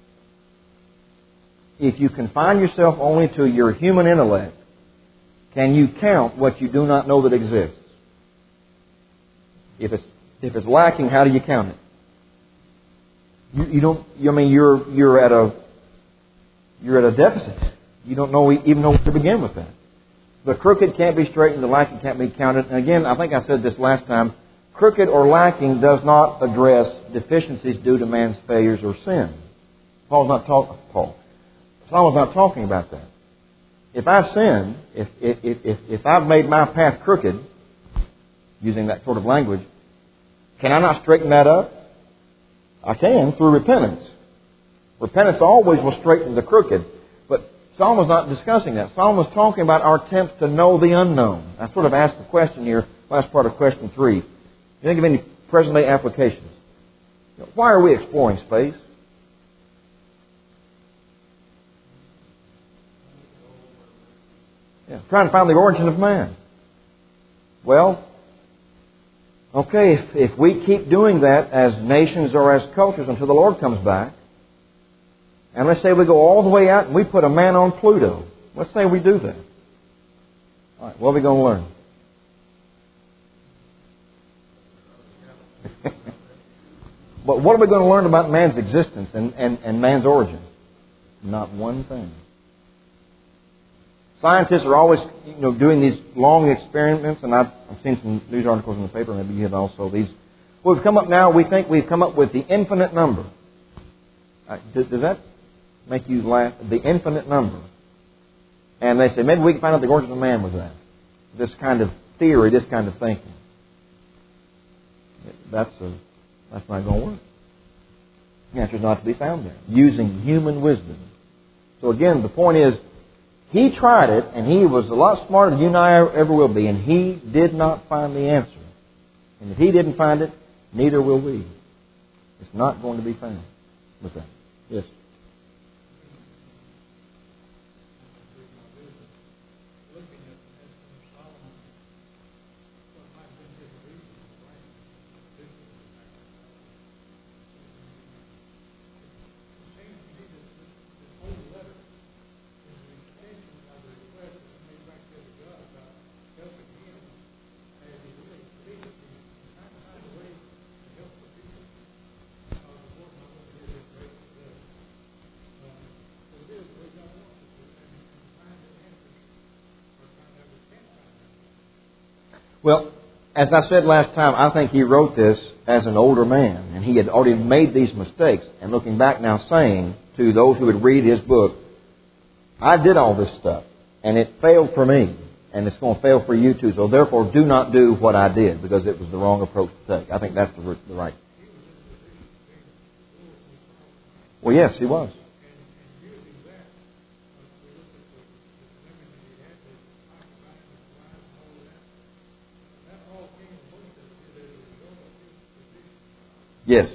If you confine yourself only to your human intellect, can you count what you do not know that exists? If it's if it's lacking, how do you count it? You, you don't. I mean, you're you're at a you're at a deficit. You don't know even know where to begin with that. The crooked can't be straightened. The lacking can't be counted. And again, I think I said this last time. Crooked or lacking does not address deficiencies due to man's failures or sin. Paul's not talking. Paul. Solomon's not talking about that. If I've sinned, if, if, if, if I've made my path crooked, using that sort of language, can I not straighten that up? I can through repentance. Repentance always will straighten the crooked. But Solomon's not discussing that. Solomon's talking about our attempts to know the unknown. I sort of asked the question here, last part of question three. You think of any present-day applications? Why are we exploring space? Yeah, trying to find the origin of man. Well, okay, if, if we keep doing that as nations or as cultures until the Lord comes back, and let's say we go all the way out and we put a man on Pluto. Let's say we do that. All right, what are we going to learn? But what are we going to learn about man's existence and, and, and man's origin? Not one thing. Scientists are always, you know, doing these long experiments, and I've, I've seen some news articles in the paper, maybe you have also these. We've come up now, we think we've come up with the infinite number. Uh, does, does that make you laugh? The infinite number. And they say, maybe we can find out the origin of man with that. This kind of theory, this kind of thinking. That's, a, that's not going to work. The answer is not to be found there. Using human wisdom. So again, the point is, he tried it, and he was a lot smarter than you and I ever will be, and he did not find the answer. And if he didn't find it, neither will we. It's not going to be found with that. Yes? Well, as I said last time, I think he wrote this as an older man, and he had already made these mistakes. And looking back now, saying to those who would read his book, I did all this stuff, and it failed for me, and it's going to fail for you too. So therefore, do not do what I did, because it was the wrong approach to take. I think that's the, the right. Well, yes, he was. Yes.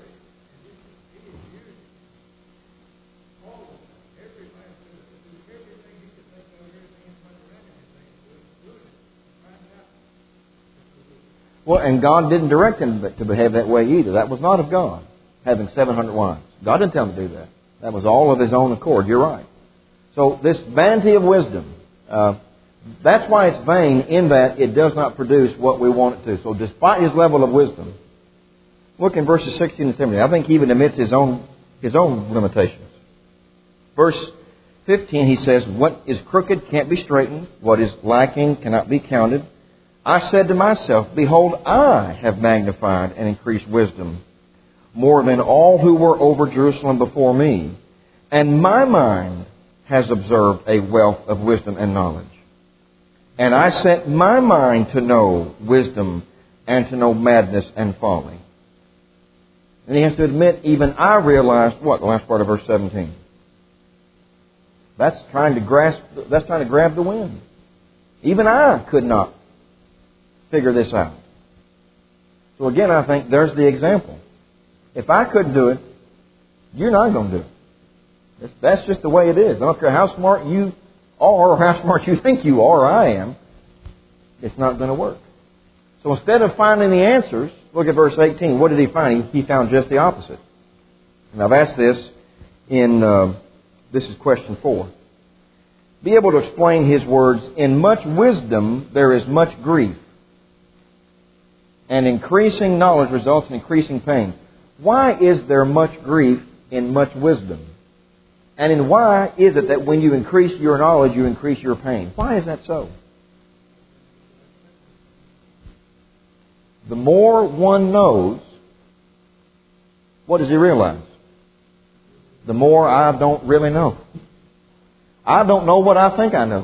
Well, and God didn't direct him to behave that way either. That was not of God, having seven hundred wives. God didn't tell him to do that. That was all of his own accord. You're right. So this vanity of wisdom, uh, that's why it's vain, in that it does not produce what we want it to. So despite his level of wisdom, look in verses sixteen and seventeen. I think he even admits his own his own limitations. Verse fifteen, he says, what is crooked can't be straightened. What is lacking cannot be counted. I said to myself, behold, I have magnified and increased wisdom more than all who were over Jerusalem before me. And my mind has observed a wealth of wisdom and knowledge. And I set my mind to know wisdom and to know madness and folly. And he has to admit, even I realized what? The last part of verse seventeen. That's trying to grasp, that's trying to grab the wind. Even I could not figure this out. So again, I think there's the example. If I couldn't do it, you're not going to do it. That's just the way it is. I don't care how smart you are or how smart you think you are or I am. It's not going to work. So instead of finding the answers, look at verse eighteen. What did he find? He, he found just the opposite. And I've asked this in, uh, this is question four. Be able to explain his words, in much wisdom there is much grief, and increasing knowledge results in increasing pain. Why is there much grief in much wisdom? And in why is it that when you increase your knowledge, you increase your pain? Why is that so? The more one knows, what does he realize? The more I don't really know. I don't know what I think I know.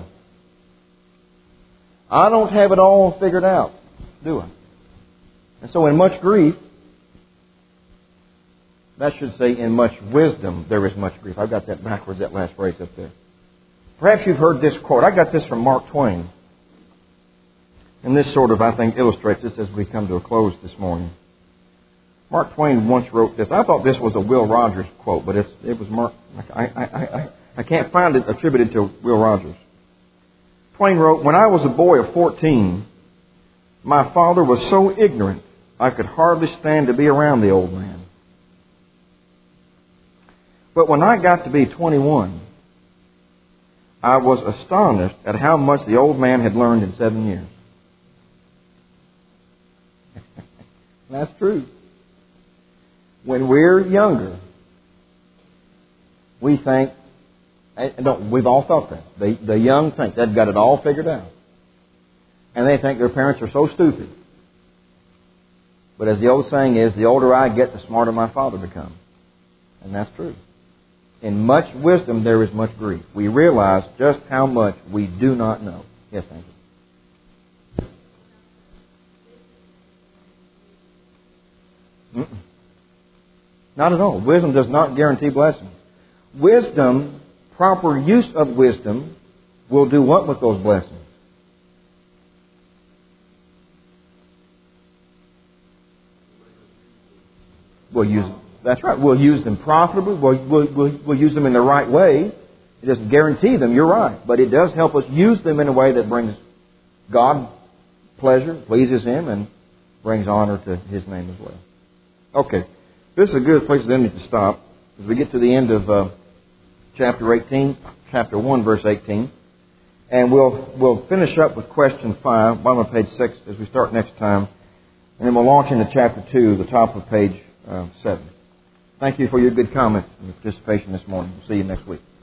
I don't have it all figured out, do I? And so in much grief, that should say in much wisdom there is much grief. I've got that backwards, that last phrase up there. Perhaps you've heard this quote. I got this from Mark Twain. And this sort of, I think, illustrates this as we come to a close this morning. Mark Twain once wrote this. I thought this was a Will Rogers quote, but it's, it was Mark. I, I, I, I can't find it attributed to Will Rogers. Twain wrote, when I was a boy of fourteen, my father was so ignorant I could hardly stand to be around the old man. But when I got to be twenty-one, I was astonished at how much the old man had learned in seven years. That's true. When we're younger, we think, don't, we've all thought that. The, the young think they've got it all figured out. And they think their parents are so stupid. But as the old saying is, the older I get, the smarter my father becomes. And that's true. In much wisdom, there is much grief. We realize just how much we do not know. Yes, thank you. Mm-mm. Not at all. Wisdom does not guarantee blessings. Wisdom, proper use of wisdom, will do what with those blessings? We'll use them. That's right. We'll use them profitably. We'll, we'll, we'll, we'll use them in the right way. It doesn't guarantee them, you're right. But it does help us use them in a way that brings God pleasure, pleases Him, and brings honor to His name as well. Okay. This is a good place then to stop. As we get to the end of uh, chapter eighteen, chapter one, verse eighteen. And we'll we'll finish up with question five, bottom of page six, as we start next time. And then we'll launch into chapter two, the top of page uh, seven. Thank you for your good comments and participation this morning. We'll see you next week.